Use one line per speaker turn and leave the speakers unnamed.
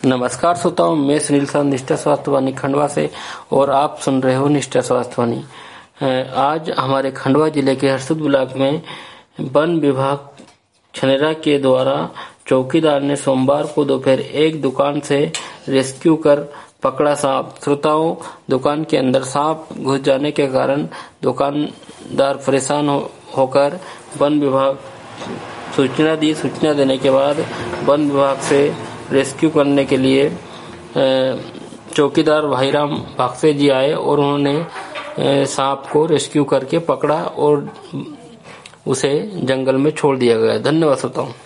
नमस्कार श्रोताओं, मैं सुनील सर निष्ठा स्वास्थ्य वाणी खंडवा से और आप सुन रहे हो निष्ठा स्वास्थ्य वाणी। आज हमारे खंडवा जिले के हरसद ब्लॉक में वन विभाग छनेरा के द्वारा चौकीदार ने सोमवार को दोपहर एक दुकान से रेस्क्यू कर पकड़ा सांप। श्रोताओं, दुकान के अंदर सांप घुस जाने के कारण दुकानदार परेशान होकर वन विभाग सूचना दी। सूचना देने के बाद वन विभाग से रेस्क्यू करने के लिए चौकीदार भाईराम भागसे जी आए और उन्होंने सांप को रेस्क्यू करके पकड़ा और उसे जंगल में छोड़ दिया गया। धन्यवाद श्रोताओं।